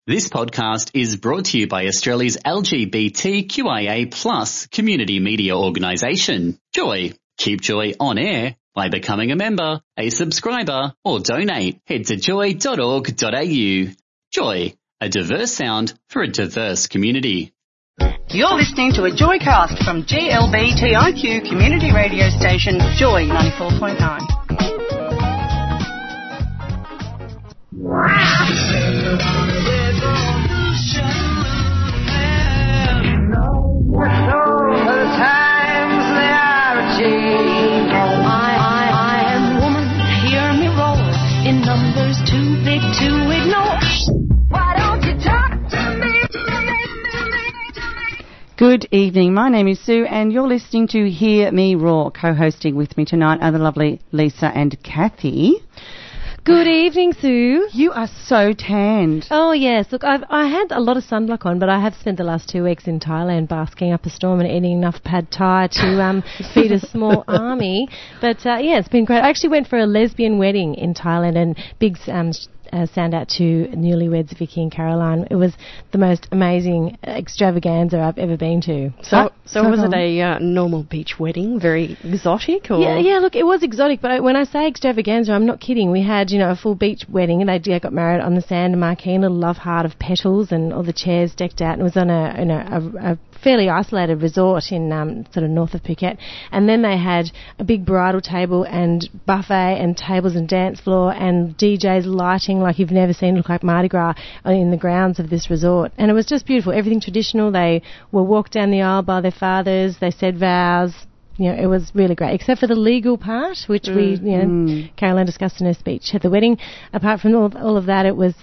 This podcast is brought to you by Australia's LGBTQIA+ community media organisation, Joy. Keep Joy on air by becoming a member, a subscriber, or donate. Head to joy.org.au. Joy, a diverse sound for a diverse community. You're listening to a Joycast from GLBTIQ community radio station, Joy 94.9. I am woman, hear me roar. In numbers too big to ignore. Why don't you talk to me? Good evening. My name is Sue and you're listening to Hear Me Roar. Co-hosting with me tonight are the lovely Lisa and Kathy. Good evening, Sue. You are so tanned. Oh, yes. Look, I had a lot of sunblock on, but I have spent the last 2 weeks in Thailand basking up a storm and eating enough pad thai to feed a small army. But, yeah, it's been great. I actually went for a lesbian wedding in Thailand, and big sound out to newlyweds Vicky and Caroline. It was the most amazing extravaganza I've ever been to. So was it a normal beach wedding, very exotic? Or? Yeah, look, it was exotic, but when I say extravaganza, I'm not kidding. We had, a full beach wedding, and they got married on the sand marquee, a little love heart of petals, and all the chairs decked out, and it was on a fairly isolated resort in sort of north of Phuket. And then they had a big bridal table and buffet and tables and dance floor and DJs lighting like you've never seen, look like Mardi Gras in the grounds of this resort. And it was just beautiful, everything traditional. They were walked down the aisle by their fathers, they said vows. It was really great, except for the legal part, which Caroline discussed in her speech at the wedding. Apart from all of that, it was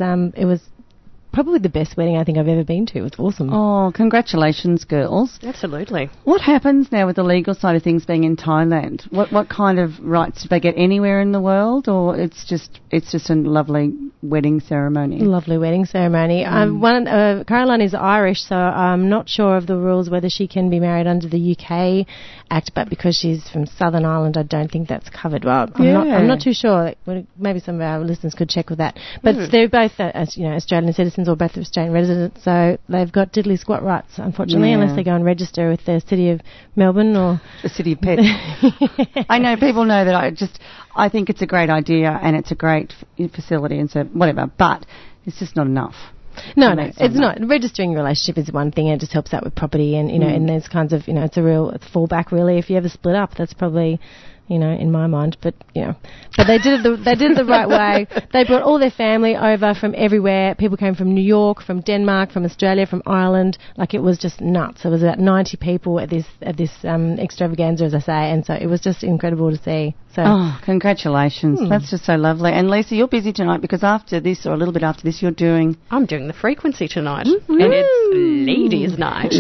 probably the best wedding I think I've ever been to. It was awesome. Oh, congratulations, girls. Absolutely. What happens now with the legal side of things being in Thailand? What kind of rights do they get anywhere in the world, or it's just a lovely wedding ceremony? Lovely wedding ceremony. Caroline is Irish, so I'm not sure of the rules whether she can be married under the UK Act, but because she's from Southern Ireland, I don't think that's covered. Well, I'm not too sure. Maybe some of our listeners could check with that. But they're both, Australian citizens or both Australian residents, so they've got diddly squat rights, unfortunately, unless they go and register with the City of Melbourne or the City of Pets. I know people know that I think it's a great idea and it's a great facility and so whatever, but it's just not enough. No, it's not. Registering your relationship is one thing, and it just helps out with property, and and there's kinds of it's a real fallback really. If you ever split up, that's probably in my mind, but they did it the right way. They brought all their family over from everywhere. People came from New York, from Denmark, from Australia, from Ireland. Like, it was just nuts. There was about 90 people at this extravaganza, as I say, and so it was just incredible to see. So, congratulations! That's just so lovely. And Lisa, you're busy tonight because after this, or a little bit after this, I'm doing the Frequency tonight, and it's Ladies' Night.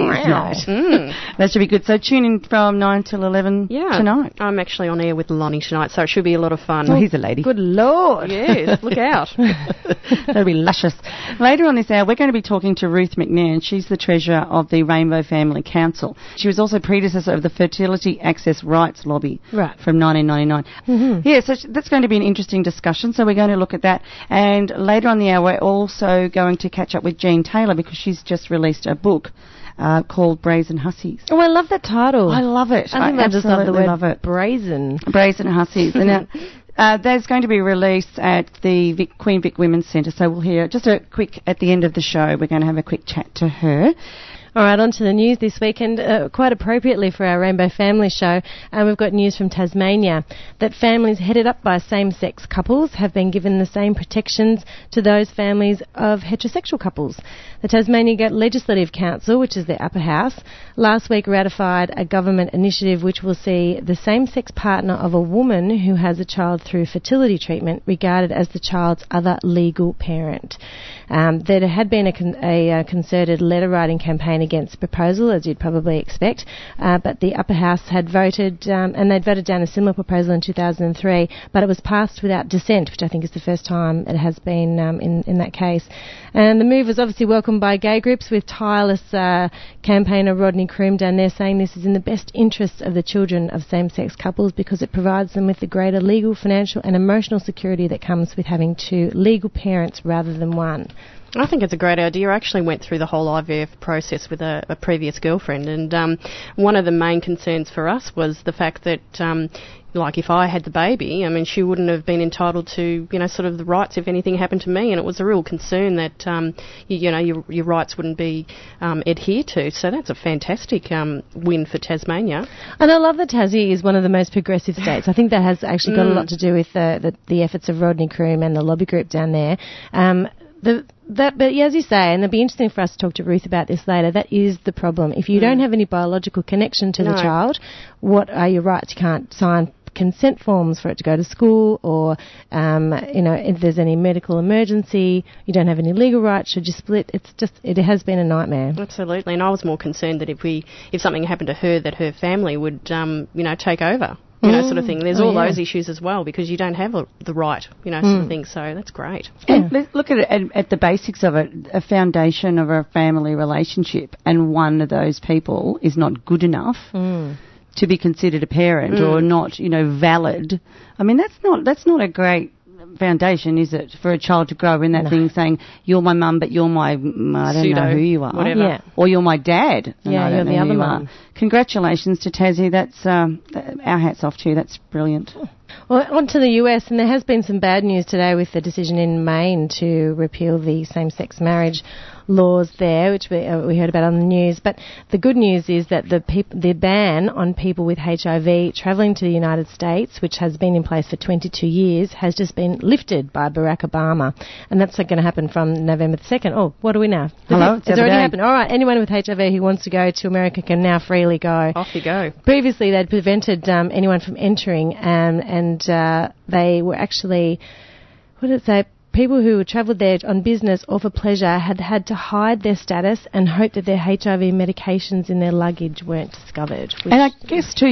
That should be good. So tune in from 9 till 11 tonight. I'm actually on air with Lonnie tonight, so it should be a lot of fun. Oh, he's a lady. Good Lord. Yes, look out. That'll be luscious. Later on this hour, we're going to be talking to Ruth McNairn. She's the treasurer of the Rainbow Family Council. She was also predecessor of the Fertility Access Rights Lobby from 1999. Yeah, so that's going to be an interesting discussion, so we're going to look at that. And later on the hour, we're also going to catch up with Jean Taylor because she's just released a book called Brazen Hussies. Oh, I love that title. I love it. I think I just love the word love it. brazen. Brazen Hussies. And there's going to be a release at the Queen Vic Women's Centre, so we'll hear just a quick, at the end of the show, we're going to have a quick chat to her. All right, on to the news this week, and quite appropriately for our Rainbow Family show, we've got news from Tasmania that families headed up by same-sex couples have been given the same protections to those families of heterosexual couples. The Tasmania Legislative Council, which is the upper house, last week ratified a government initiative which will see the same-sex partner of a woman who has a child through fertility treatment regarded as the child's other legal parent. There had been a concerted letter-writing campaign against the proposal, as you'd probably expect, but the upper house had voted, and they'd voted down a similar proposal in 2003, but it was passed without dissent, which I think is the first time it has been in that case. And the move was obviously welcomed by gay groups, with tireless campaigner Rodney Croom down there saying this is in the best interests of the children of same-sex couples because it provides them with the greater legal, financial and emotional security that comes with having two legal parents rather than one. I think it's a great idea. I actually went through the whole IVF process with a previous girlfriend, and one of the main concerns for us was the fact that, like, if I had the baby, I mean, she wouldn't have been entitled to, sort of the rights if anything happened to me, and it was a real concern that, your rights wouldn't be adhered to. So that's a fantastic win for Tasmania. And I love that Tassie is one of the most progressive states. I think that has actually got a lot to do with the efforts of Rodney Croome and the lobby group down there. But as you say, and it'll be interesting for us to talk to Ruth about this later, that is the problem. If you don't have any biological connection to the child, what are your rights? You can't sign consent forms for it to go to school, or, if there's any medical emergency, you don't have any legal rights. Should you split? It has been a nightmare. Absolutely, and I was more concerned that if something happened to her, that her family would, take over. Sort of thing. There's those issues as well, because you don't have the right, sort of thing. So that's great. And let's look at it at the basics of it. A foundation of a family relationship, and one of those people is not good enough to be considered a parent or not, valid. I mean, that's not a great foundation, is it, for a child to grow in that thing saying, you're my mum, but you're my, I don't know who you are. Whatever. Yeah. Or you're my dad. Yeah, you're the other mum. Congratulations to Tassie. That's our hats off to you. That's brilliant. Well, on to the US, and there has been some bad news today with the decision in Maine to repeal the same-sex marriage laws there, which we heard about on the news. But the good news is that the ban on people with HIV travelling to the United States, which has been in place for 22 years, has just been lifted by Barack Obama. And that's going to happen from November the 2nd. Oh, what are we now? Hello, it's already happened. All right, anyone with HIV who wants to go to America can now freely go. Off you go. Previously, they'd prevented anyone from entering, and they were actually, what did it say? People who travelled there on business or for pleasure had to hide their status and hope that their HIV medications in their luggage weren't discovered. And I guess too,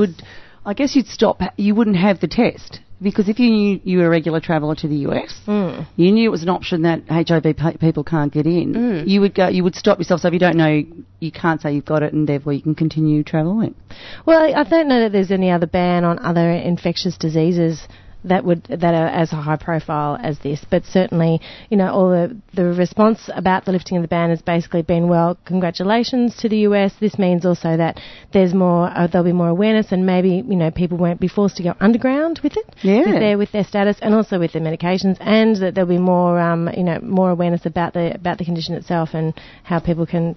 you'd stop. You wouldn't have the test, because if you knew you were a regular traveller to the US, you knew it was an option that HIV people can't get in. You would stop yourself. So if you don't know, you can't say you've got it, and therefore you can continue travelling. Well, I don't know that there's any other ban on other infectious diseases that are as high profile as this, but certainly, all the response about the lifting of the ban has basically been, well, congratulations to the US. This means also that there's more, there'll be more awareness, and maybe people won't be forced to go underground with it, with their status, and also with their medications, and that there'll be more, more awareness about the condition itself and how people can,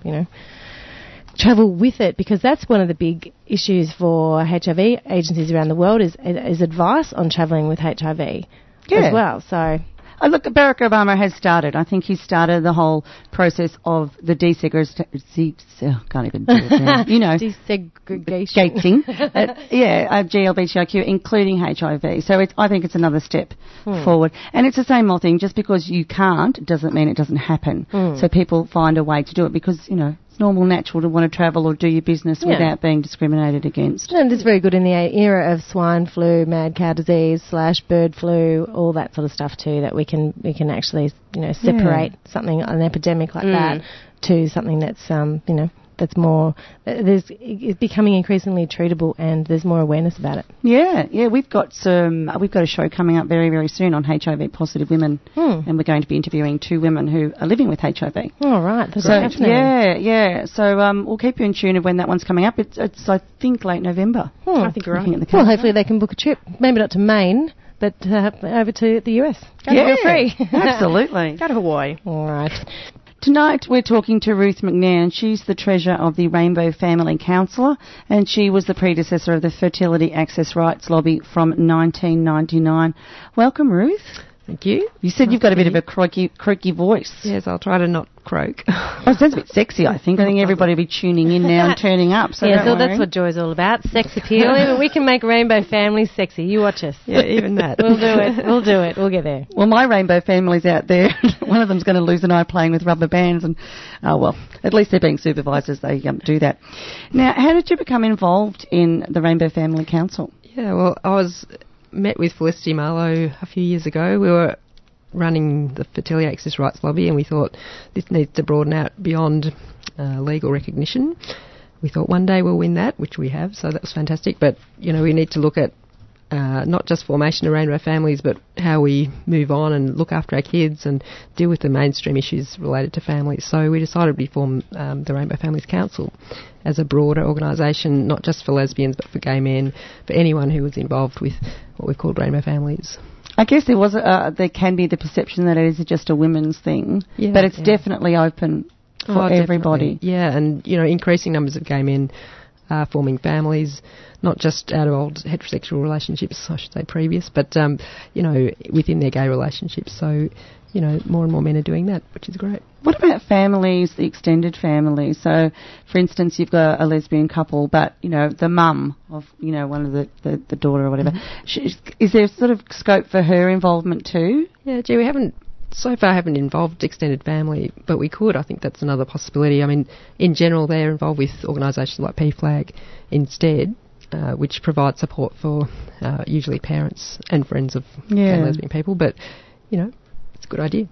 travel with it, because that's one of the big issues for HIV agencies around the world is advice on travelling with HIV as well. So, look, Barack Obama has started. I think he started the whole process of the desegregation. Can't even do it now. Desegregation. GLBTIQ, including HIV. So I think it's another step forward. And it's the same old thing. Just because you can't doesn't mean it doesn't happen. So people find a way to do it, because, normal, natural to want to travel or do your business without being discriminated against. And it's very good in the era of swine flu, mad cow disease / bird flu, all that sort of stuff too, that we can actually separate something, an epidemic like that, to something that's that's more, it's becoming increasingly treatable, and there's more awareness about it. Yeah, we've got a show coming up very, very soon on HIV positive women, and we're going to be interviewing 2 women who are living with HIV. Oh, right, that's fascinating. Yeah. So we'll keep you in tune of when that one's coming up. It's I think late November. I think you're right. Well, hopefully they can book a trip, maybe not to Maine, but over to the US. Feel free. Absolutely. Go to Hawaii. All right. Tonight we're talking to Ruth McNair. She's the treasurer of the Rainbow Family Council, and she was the predecessor of the Fertility Access Rights Lobby from 1999. Welcome, Ruth. Thank you. You said you've got a bit of a croaky voice. Yes, I'll try to not croak. It sounds a bit sexy, I think. I think everybody will be tuning in now and turning up. So so that's what Joy's all about, sex appeal. Even we can make Rainbow families sexy. You watch us. Yeah, even that. We'll do it. We'll get there. Well, my Rainbow family's out there. One of them's going to lose an eye playing with rubber bands, and, at least they're being supervised as they do that. Now, how did you become involved in the Rainbow Family Council? Yeah, well, I met with Felicity Marlowe a few years ago. We were running the Fertility Access Rights Lobby, and we thought this needs to broaden out beyond legal recognition. We thought one day we'll win that, which we have, so that was fantastic. But, we need to look at not just formation of rainbow families, but how we move on and look after our kids and deal with the mainstream issues related to families. So we decided to form the Rainbow Families Council as a broader organisation, not just for lesbians, but for gay men, for anyone who was involved with what we've called rainbow families. I guess there can be the perception that it is just a women's thing, but it's definitely open for everybody. Definitely. Yeah, and, increasing numbers of gay men are forming families, not just out of old heterosexual relationships, I should say previous, but, within their gay relationships. So, more and more men are doing that, which is great. What about families, the extended family? So, for instance, you've got a lesbian couple, but, the mum of, one of the daughter or whatever. Is there sort of scope for her involvement too? Yeah, we haven't involved extended family, but we could. I think that's another possibility. I mean, in general, they're involved with organisations like PFLAG instead, which provide support for usually parents and friends of gay and lesbian people, but, it's a good idea.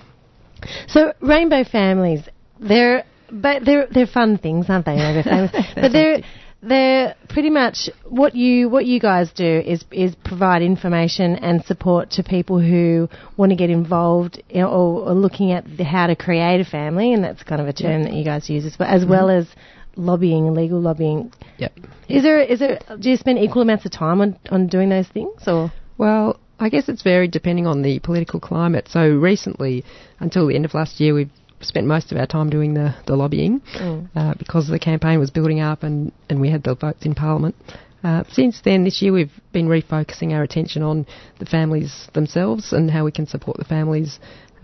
So rainbow families, they're fun things, aren't they? Rainbow families, but they're pretty much what you guys do is provide information and support to people who want to get involved or looking at how to create a family, and that's kind of a term that you guys use as well as lobbying, legal lobbying. Yep. Do you spend equal amounts of time on doing those things, or? Well, I guess it's varied depending on the political climate. So recently, until the end of last year, we've spent most of our time doing the lobbying because the campaign was building up and we had the votes in Parliament. Since then, this year, we've been refocusing our attention on the families themselves and how we can support the families.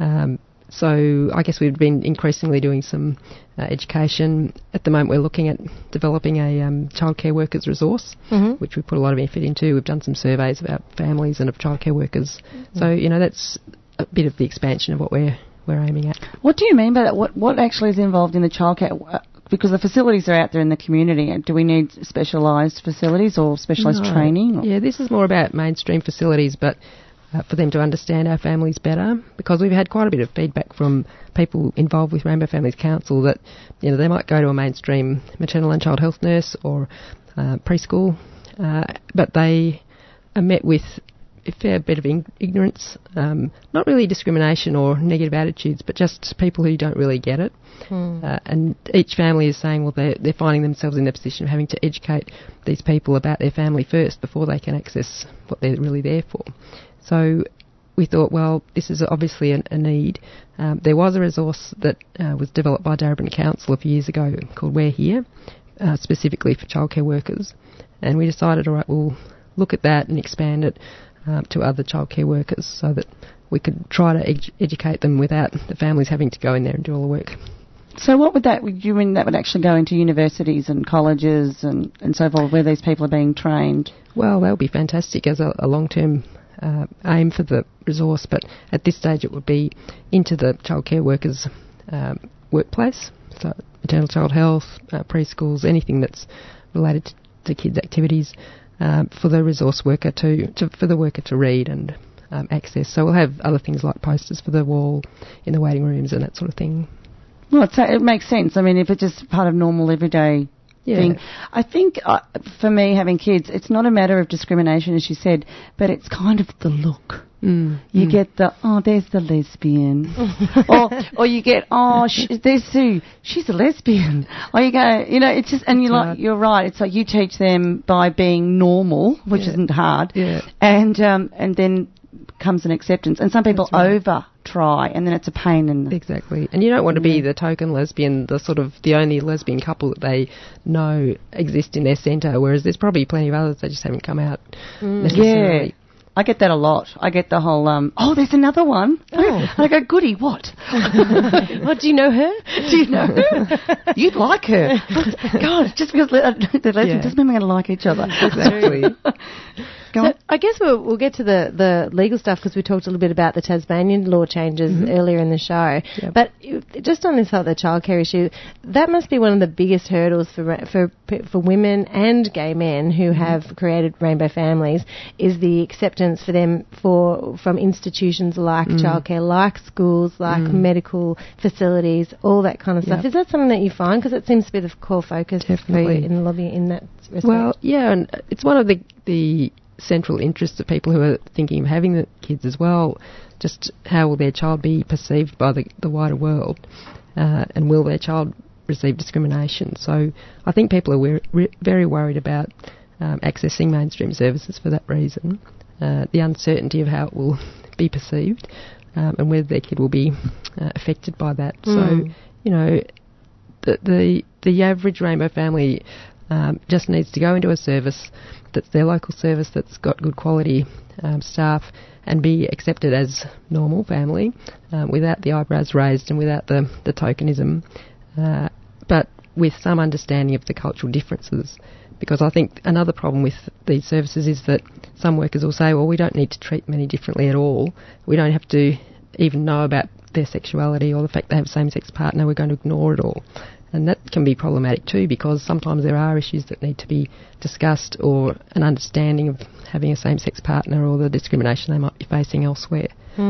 So I guess we've been increasingly doing some education. At the moment, we're looking at developing a childcare workers resource, which we put a lot of effort into. We've done some surveys about families and of childcare workers. So, that's a bit of the expansion of what we're aiming at. What do you mean by that? What actually is involved in the childcare? Because the facilities are out there in the community. Do we need specialised facilities or specialised training? Yeah, this is more about mainstream facilities, but for them to understand our families better, because we've had quite a bit of feedback from people involved with Rainbow Families Council that, they might go to a mainstream maternal and child health nurse or preschool, but they are met with a fair bit of ignorance, not really discrimination or negative attitudes, but just people who don't really get it. And each family is saying, well, they're finding themselves in the position of having to educate these people about their family first before they can access what they're really there for. So we thought, well, this is obviously a need. There was a resource that was developed by Darebin Council a few years ago called We're Here, specifically for childcare workers. And we decided, all right, we'll look at that and expand it to other childcare workers so that we could try to educate them without the families having to go in there and do all the work. So would you mean that would actually go into universities and colleges and so forth where these people are being trained? Well, that would be fantastic as a long-term aim for the resource, but at this stage it would be into the childcare workers' workplace, so maternal child health, preschools, anything that's related to kids' activities, for the resource worker for the worker to read and access. So we'll have other things like posters for the wall in the waiting rooms and that sort of thing. Well, it makes sense. I mean, if it's just part of normal everyday thing. I think for me, having kids, it's not a matter of discrimination, as you said, but it's kind of the look. You get the, there's the lesbian. or you get, there's Sue, she's a lesbian. Or you go, it's just, and you're right, it's like you teach them by being normal, which isn't hard, and then comes an acceptance. And some people over-try, and then it's a pain in the... Exactly. And you don't want to be the token lesbian, the only lesbian couple that they know exist in their centre, whereas there's probably plenty of others that just haven't come out necessarily. Yeah. I get that a lot. I get the whole, there's another one. And I go, goody, what? What, do you know her? Do you know her? You'd like her. God, just because they're lesbian doesn't mean we're going to like each other. Exactly. So I guess we'll get to the legal stuff because we talked a little bit about the Tasmanian law changes earlier in the show. Yep. But just on this the childcare issue, that must be one of the biggest hurdles for women and gay men who have created rainbow families is the acceptance for them from institutions like childcare, like schools, like medical facilities, all that kind of stuff. Is that something that you find? Because it seems to be the core focus for you in the lobby in that respect. Well, yeah, and it's one of the central interests of people who are thinking of having the kids as well. Just how will their child be perceived by the wider world, and will their child receive discrimination? So I think people are very worried about accessing mainstream services for that reason, the uncertainty of how it will be perceived, and whether their kid will be affected by that. So, you know, the average Rainbow family just needs to go into a service that's their local service that's got good quality staff and be accepted as normal family without the eyebrows raised and without the tokenism, but with some understanding of the cultural differences. Because I think another problem with these services is that some workers will say, well, we don't need to treat them any differently at all. We don't have to even know about their sexuality or the fact they have a same-sex partner. We're going to ignore it all. And that can be problematic too, because sometimes there are issues that need to be discussed, or an understanding of having a same-sex partner or the discrimination they might be facing elsewhere.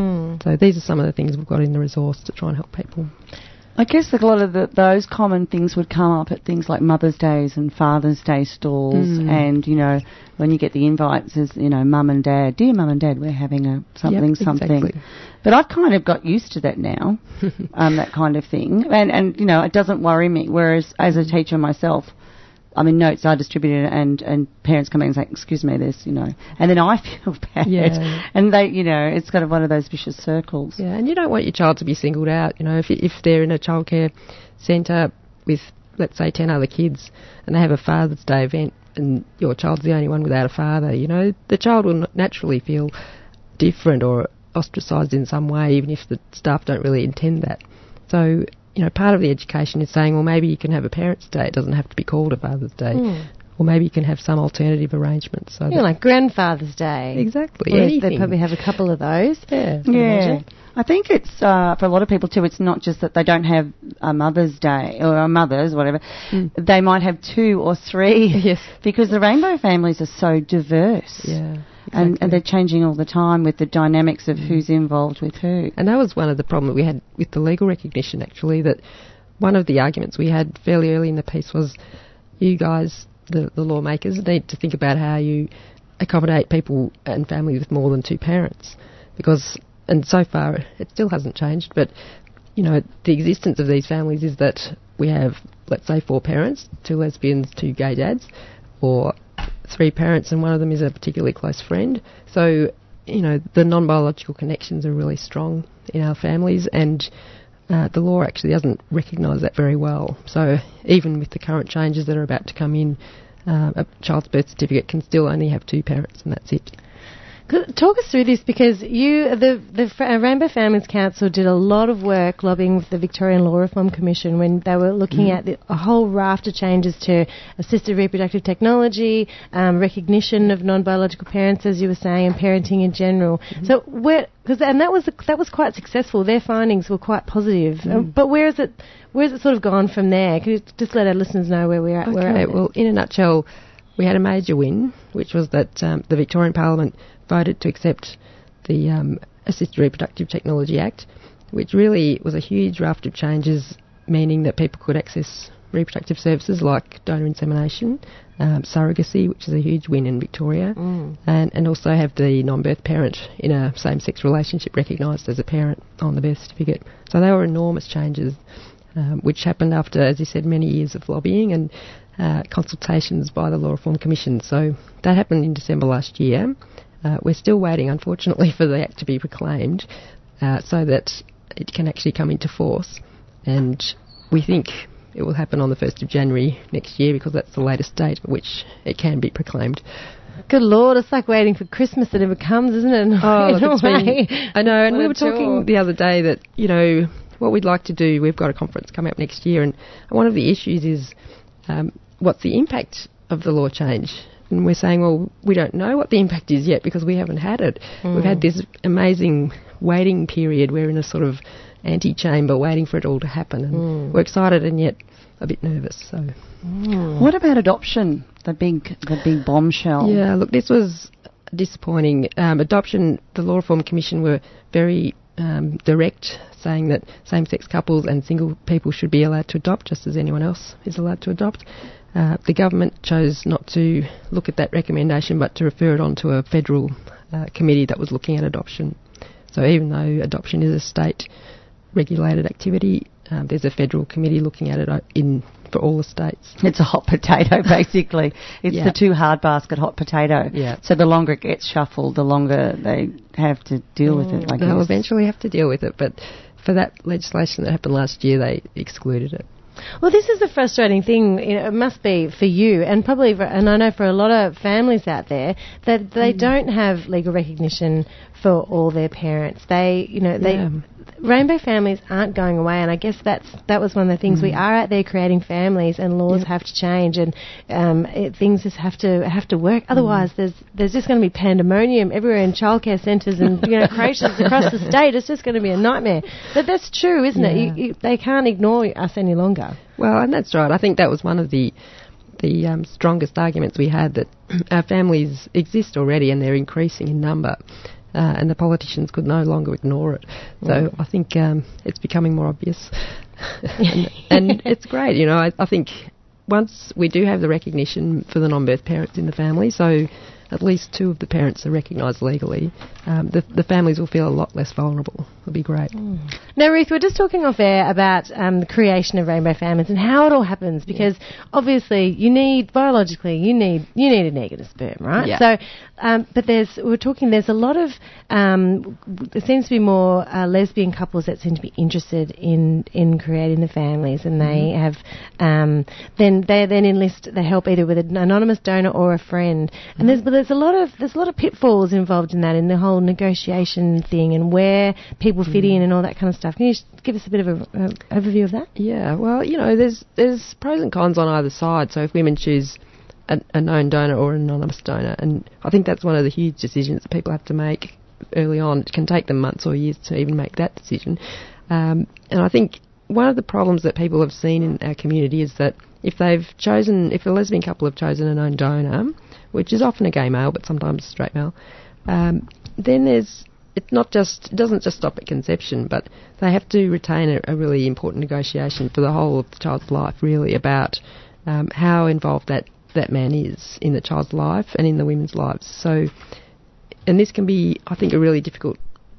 So these are some of the things we've got in the resource to try and help people. I guess a lot of those common things would come up at things like Mother's Days and Father's Day stalls, and, you know, when you get the invites as, you know, Mum and Dad, dear Mum and Dad, we're having a something. Exactly. But I've kind of got used to that now, that kind of thing. And, you know, it doesn't worry me, whereas as a teacher myself, I mean, notes are distributed and parents come in and say, excuse me, this, you know, and then I feel bad. Yeah. And they, you know, it's kind of one of those vicious circles. Yeah, and you don't want your child to be singled out, you know, if they're in a childcare centre with, let's say, 10 other kids and they have a Father's Day event and your child's the only one without a father, you know, the child will naturally feel different or ostracised in some way, even if the staff don't really intend that. So, you know, part of the education is saying, well, maybe you can have a Parents' Day. It doesn't have to be called a Father's Day. Or maybe you can have some alternative arrangements. So like Grandfather's Day. Exactly. They probably have a couple of those. Yeah. I think it's, for a lot of people too, it's not just that they don't have a Mother's Day or a Mother's, whatever. They might have 2 or 3. Yes. Because the Rainbow families are so diverse. Yeah. Exactly. And they're changing all the time with the dynamics of who's involved with who. And that was one of the problems we had with the legal recognition, actually, that one of the arguments we had fairly early in the piece was you guys, the lawmakers, need to think about how you accommodate people and families with more than 2 parents. Because, and so far it still hasn't changed, but, you know, the existence of these families is that we have, let's say, 4 parents, 2 lesbians, 2 gay dads, or 3 parents and one of them is a particularly close friend. So, you know, the non-biological connections are really strong in our families, and the law actually doesn't recognise that very well. So even with the current changes that are about to come in, a child's birth certificate can still only have 2 parents, and that's it. Talk us through this, because the Rainbow Families Council did a lot of work lobbying with the Victorian Law Reform Commission when they were looking at a whole raft of changes to assisted reproductive technology, recognition of non-biological parents, as you were saying, and parenting in general. So that was quite successful. Their findings were quite positive. But where is it sort of gone from there? Could you just let our listeners know where we're at? Okay, well, in a nutshell, we had a major win, which was that the Victorian Parliament voted to accept the Assisted Reproductive Technology Act, which really was a huge raft of changes, meaning that people could access reproductive services like donor insemination, surrogacy, which is a huge win in Victoria, and also have the non-birth parent in a same-sex relationship recognised as a parent on the birth certificate. So they were enormous changes, which happened after, as you said, many years of lobbying and consultations by the Law Reform Commission. So that happened in December last year. We're still waiting, unfortunately, for the Act to be proclaimed so that it can actually come into force. And we think it will happen on the 1st of January next year, because that's the latest date at which it can be proclaimed. Good Lord, it's like waiting for Christmas that never comes, isn't it? I know, and we were talking the other day that, you know, what we'd like to do, we've got a conference coming up next year, and one of the issues is what's the impact of the law change? And we're saying, well, we don't know what the impact is yet because we haven't had it. We've had this amazing waiting period. We're in a sort of antechamber waiting for it all to happen. And we're excited and yet a bit nervous. So, what about adoption, the big bombshell? Yeah, look, this was disappointing. Adoption, the Law Reform Commission were very direct, saying that same-sex couples and single people should be allowed to adopt just as anyone else is allowed to adopt. The government chose not to look at that recommendation but to refer it on to a federal committee that was looking at adoption. So even though adoption is a state-regulated activity, there's a federal committee looking at it for all the states. It's a hot potato, basically. It's the too hard basket hot potato. Yeah. So the longer it gets shuffled, the longer they have to deal with it, I guess. They'll eventually have to deal with it, but for that legislation that happened last year, they excluded it. Well, this is a frustrating thing. It must be for you, and probably, and I know for a lot of families out there that they don't have legal recognition for all their parents. Rainbow families aren't going away, and I guess that was one of the things. We are out there creating families, and laws have to change, and things just have to work. Otherwise, there's just going to be pandemonium everywhere in childcare centres and creches across the state. It's just going to be a nightmare. But that's true, isn't it? They can't ignore us any longer. Well, and that's right. I think that was one of the strongest arguments we had, that our families exist already and they're increasing in number. And the politicians could no longer ignore it. So I think it's becoming more obvious. and it's great, I think once we do have the recognition for the non-birth parents in the family, so at least two of the parents are recognised legally, the families will feel a lot less vulnerable. It'll be great. Now, Ruth, we're just talking off air about the creation of rainbow families and how it all happens, because obviously you need a negative sperm, right? Yeah. So, but there's a lot of there seems to be more lesbian couples that seem to be interested in creating the families, and they have then enlist the help either with an anonymous donor or a friend. And there's a lot of pitfalls involved in that, in the whole negotiation thing and where people fit in and all that kind of stuff. Can you just give us a bit of an overview of that? Yeah, well, there's pros and cons on either side. So if women choose a known donor or an anonymous donor, and I think that's one of the huge decisions that people have to make early on. It can take them months or years to even make that decision. And I think one of the problems that people have seen in our community is that if a lesbian couple have chosen a known donor, which is often a gay male but sometimes a straight male, then it doesn't just stop at conception, but they have to retain a really important negotiation for the whole of the child's life, really, about how involved that man is in the child's life and in the women's lives. So, and this can be, I think, a really difficult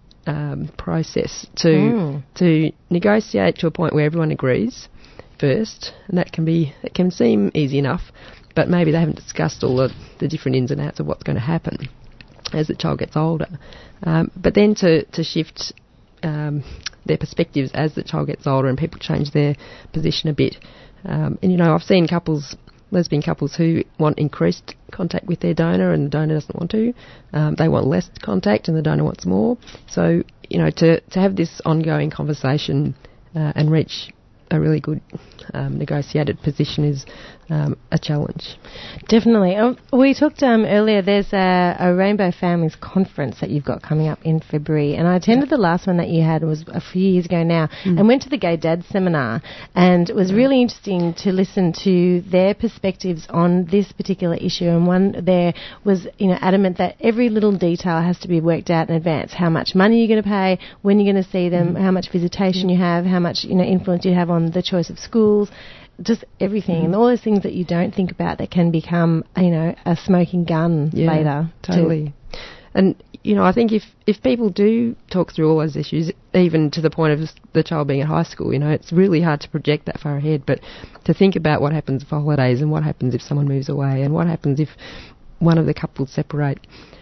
process to negotiate to a point where everyone agrees first, and it can seem easy enough, but maybe they haven't discussed all the different ins and outs of what's going to happen as the child gets older. But then to shift their perspectives as the child gets older and people change their position a bit. And I've seen lesbian couples who want increased contact with their donor and the donor doesn't want to. They want less contact and the donor wants more. So, to have this ongoing conversation and reach a really good negotiated position is a challenge. Definitely. We talked earlier, there's a Rainbow Families conference that you've got coming up in February, and I attended the last one that you had, was a few years ago now, and went to the Gay Dad seminar, and it was really interesting to listen to their perspectives on this particular issue. And one there was adamant that every little detail has to be worked out in advance. How much money you're going to pay, when you're going to see them, how much visitation you have, how much influence you have on the choice of schools, just everything, and all those things that you don't think about that can become, a smoking gun later. Totally. And, I think if people do talk through all those issues, even to the point of the child being at high school, it's really hard to project that far ahead, but to think about what happens for holidays and what happens if someone moves away and what happens if one of the couples separate,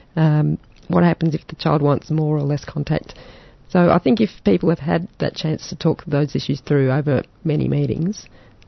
what happens if the child wants more or less contact. So I think if people have had that chance to talk those issues through over many meetings,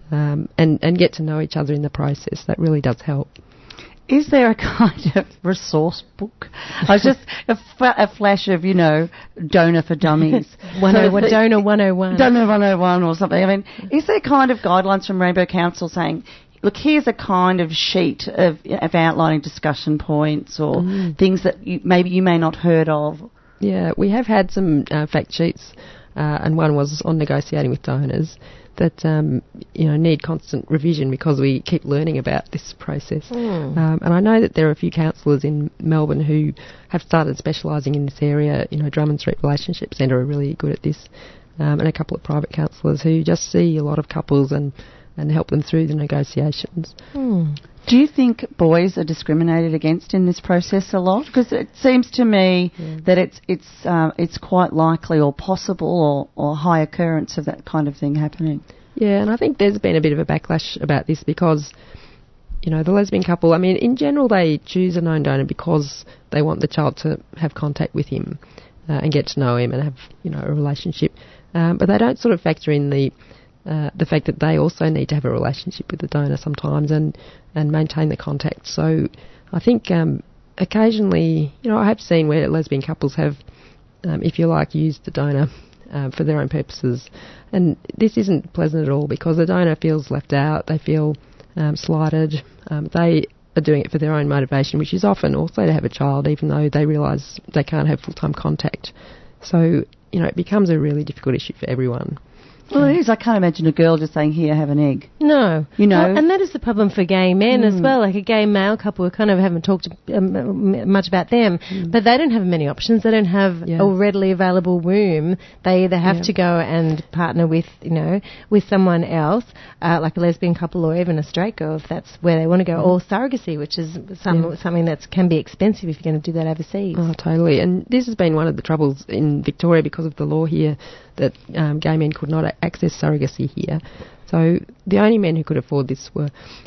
and get to know each other in the process, that really does help. Is there a kind of resource book? I was just a flash of, donor for dummies. Donor 101. Donor 101 or something. I mean, is there kind of guidelines from Rainbow Council saying, look, here's a kind of sheet of outlining discussion points or things that you may not heard of? Yeah, we have had some fact sheets, and one was on negotiating with donors that need constant revision because we keep learning about this process. And I know that there are a few counsellors in Melbourne who have started specialising in this area. Drummond Street Relationship Centre are really good at this, and a couple of private counsellors who just see a lot of couples and and help them through the negotiations. Do you think boys are discriminated against in this process a lot? Because it seems to me that it's quite likely or possible or high occurrence of that kind of thing happening. Yeah, and I think there's been a bit of a backlash about this because, the lesbian couple, I mean, in general they choose a known donor because they want the child to have contact with him and get to know him and have, a relationship. But they don't sort of factor in the fact that they also need to have a relationship with the donor sometimes and maintain the contact. So I think occasionally, I have seen where lesbian couples have, if you like, used the donor for their own purposes. And this isn't pleasant at all because the donor feels left out, they feel slighted, they are doing it for their own motivation, which is often also to have a child, even though they realise they can't have full-time contact. So, it becomes a really difficult issue for everyone. Well, it is. I can't imagine a girl just saying, here, have an egg. No. Well, and that is the problem for gay men as well. Like a gay male couple, we kind of haven't talked much about them, but they don't have many options. They don't have a readily available womb. They either have to go and partner with, with someone else, like a lesbian couple or even a straight girl, if that's where they want to go, or surrogacy, which is something that can be expensive if you're going to do that overseas. Oh, totally. And this has been one of the troubles in Victoria because of the law here that gay men could not access surrogacy here. So the only men who could afford this were,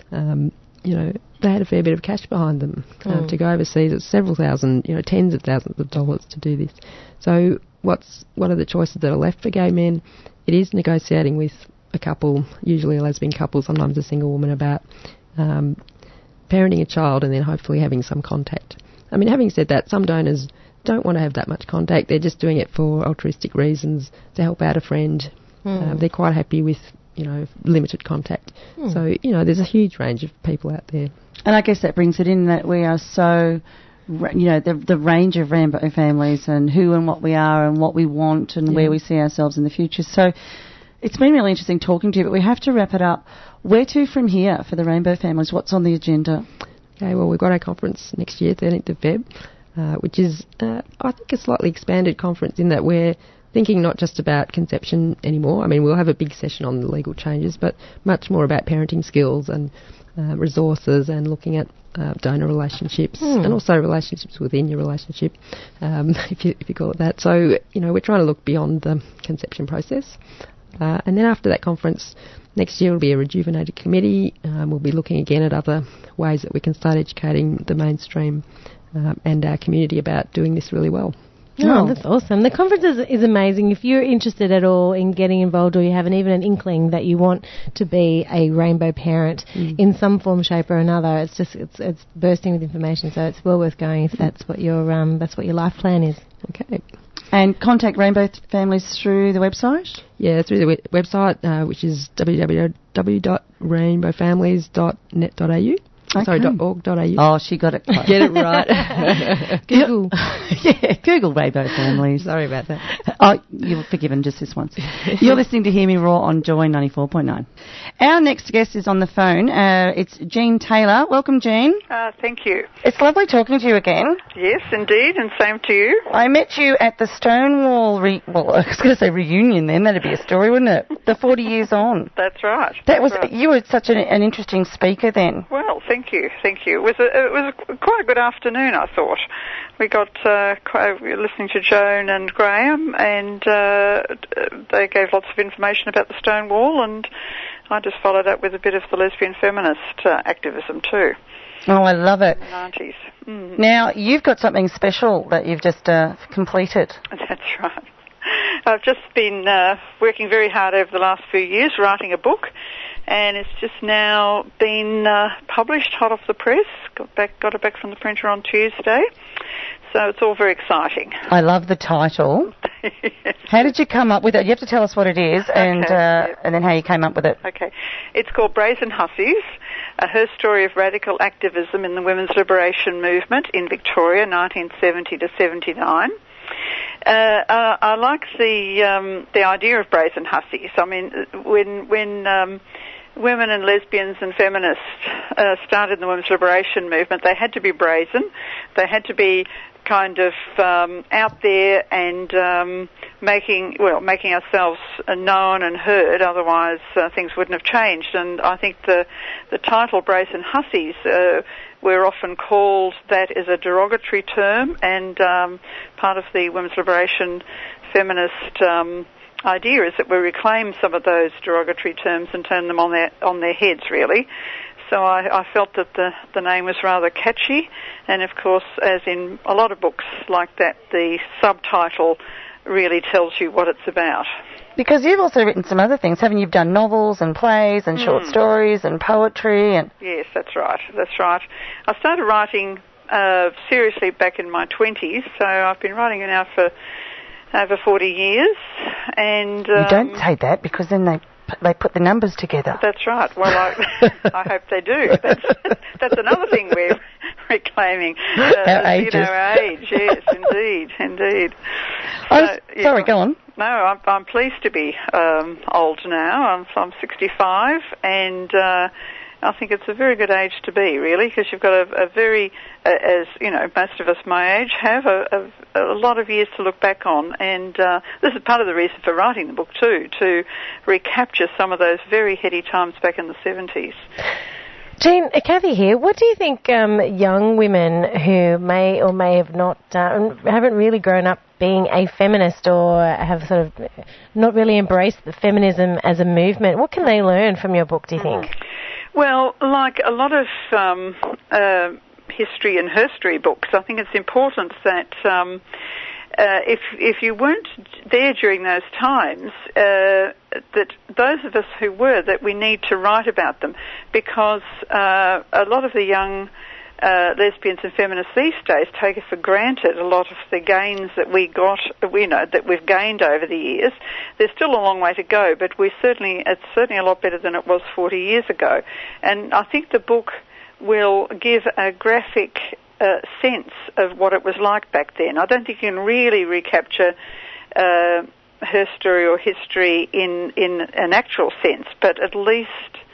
they had a fair bit of cash behind them to go overseas. It's several thousand, tens of thousands of dollars to do this. So what are the choices that are left for gay men? It is negotiating with a couple, usually a lesbian couple, sometimes a single woman, about parenting a child and then hopefully having some contact. I mean, having said that, some donors don't want to have that much contact. They're just doing it for altruistic reasons, to help out a friend. They're quite happy with, limited contact. So, there's a huge range of people out there. And I guess that brings it in that we are so, the range of Rainbow families and who and what we are and what we want and where we see ourselves in the future. So it's been really interesting talking to you, but we have to wrap it up. Where to from here for the Rainbow families? What's on the agenda? Okay, well, we've got our conference next year, 13th of Feb. Which is, I think, a slightly expanded conference in that we're thinking not just about conception anymore. I mean, we'll have a big session on the legal changes, but much more about parenting skills and resources and looking at donor relationships and also relationships within your relationship, if you call it that. So, we're trying to look beyond the conception process. And then after that conference, next year will be a rejuvenated committee. We'll be looking again at other ways that we can start educating the mainstream and our community about doing this really well. Oh, that's awesome. The conference is amazing. If you're interested at all in getting involved or you have even an inkling that you want to be a rainbow parent in some form, shape or another, it's bursting with information, so it's well worth going if that's what your life plan is. Okay. And contact Rainbow families through the website? Yeah, through the website, which is www.rainbowfamilies.net.au. Okay. Sorry, .org.au. Oh, she got it. Get it right. Google. Google Rainbow Families. Sorry about that. Oh, you're forgiven just this once. You're listening to Hear Me Raw on Joy 94.9. Our next guest is on the phone. It's Jean Taylor. Welcome, Jean. Thank you. It's lovely talking to you again. Yes, indeed, and same to you. I met you at the Stonewall, I was going to say reunion then. That'd be a story, wouldn't it? The 40 years on. That's right. You were such an interesting speaker then. Well, thank you. It was quite a good afternoon, I thought. We got listening to Joan and Graham, and they gave lots of information about the Stonewall, and I just followed up with a bit of the lesbian feminist activism too. Oh, I love it. In the 90s. Now, you've got something special that you've just completed. That's right. I've just been working very hard over the last few years writing a book, and it's just now been published hot off the press. Got it back from the printer on Tuesday. So it's all very exciting. I love the title. Yes. How did you come up with it? You have to tell us what it is and then how you came up with it. Okay. It's called Brazen Hussies, her story of radical activism in the women's liberation movement in Victoria, 1970 to 79. I like the idea of brazen hussies. I mean, when women and lesbians and feminists started the women's liberation movement, they had to be brazen. They had to be kind of out there and making ourselves known and heard. Otherwise, things wouldn't have changed. And I think the title "Brazen Hussies," we're often called that as a derogatory term, and part of the women's liberation feminist idea is that we reclaim some of those derogatory terms and turn them on their heads, really. So I felt that the name was rather catchy, and of course, as in a lot of books like that, the subtitle really tells you what it's about. Because you've also written some other things, haven't you? You've done novels and plays and short stories and poetry. And yes, that's right. I started writing seriously back in my 20s, so I've been writing now for over 40 years. And you don't say that, because then they put the numbers together. That's right. Well, I hope they do. That's another thing we're reclaiming. Our ages. Our age. Yes, indeed. Sorry, go on. No, I'm pleased to be old now. I'm 65, and I think it's a very good age to be, really, because you've got a very, as you know, most of us my age have a lot of years to look back on, and this is part of the reason for writing the book too, to recapture some of those very heady times back in the 70s. Jean, Kathy here. What do you think young women who may or may have not, haven't really grown up being a feminist or have sort of not really embraced the feminism as a movement, what can they learn from your book, do you think? Well, like a lot of history and herstory books, I think it's important that if you weren't there during those times, that those of us who were, that we need to write about them, because a lot of the young lesbians and feminists these days take it for granted a lot of the gains that that we've gained over the years. There's still a long way to go, but it's certainly a lot better than it was 40 years ago. And I think the book will give a graphic sense of what it was like back then. I don't think you can really recapture her story or history in an actual sense, but at least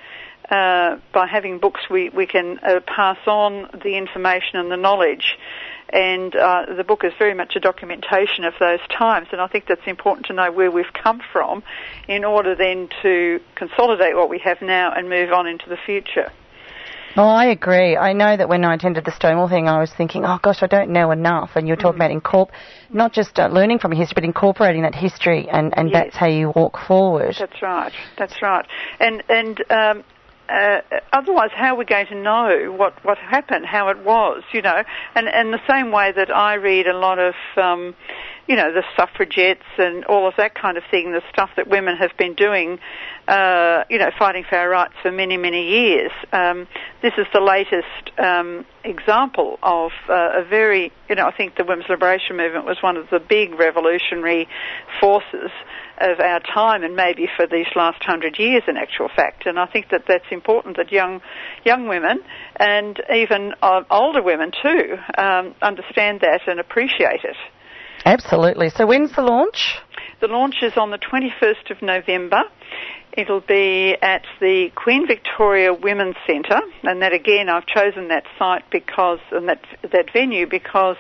by having books we can pass on the information and the knowledge. And the book is very much a documentation of those times, and I think that's important to know where we've come from in order then to consolidate what we have now and move on into the future. Oh, I agree. I know that when I attended the Stonewall thing, I was thinking, oh gosh, I don't know enough. And you're talking about not just learning from history, but incorporating that history, and yes, that's how you walk forward. That's right. And otherwise, how are we going to know what happened, how it was, you know? And the same way that I read a lot of, the suffragettes and all of that kind of thing, the stuff that women have been doing, fighting for our rights for many, many years. This is the latest example of a very, I think the women's liberation movement was one of the big revolutionary forces of our time, and maybe for these last 100 years in actual fact. And I think that that's important, that young women and even older women too understand that and appreciate it. Absolutely. So when's the launch? The launch is on the 21st of November. It'll be at the Queen Victoria Women's Centre, and that again, I've chosen that site that venue because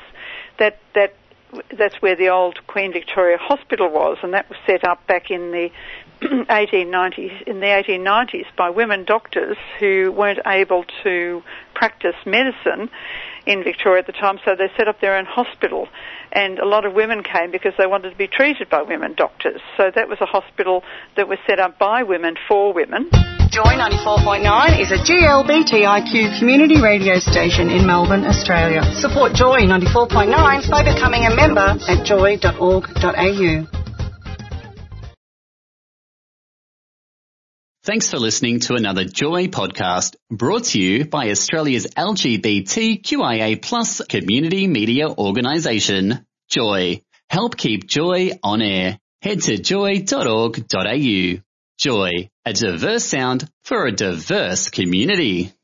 that's where the old Queen Victoria Hospital was, and that was set up back in the 1890s by women doctors who weren't able to practice medicine in Victoria at the time, so they set up their own hospital, and a lot of women came because they wanted to be treated by women doctors. So that was a hospital that was set up by women for women. Joy 94.9 is a GLBTIQ community radio station in Melbourne, Australia. Support Joy 94.9 by becoming a member at joy.org.au. Thanks for listening to another Joy podcast brought to you by Australia's LGBTQIA+ community media organisation, Joy. Help keep Joy on air. Head to joy.org.au. Joy, a diverse sound for a diverse community.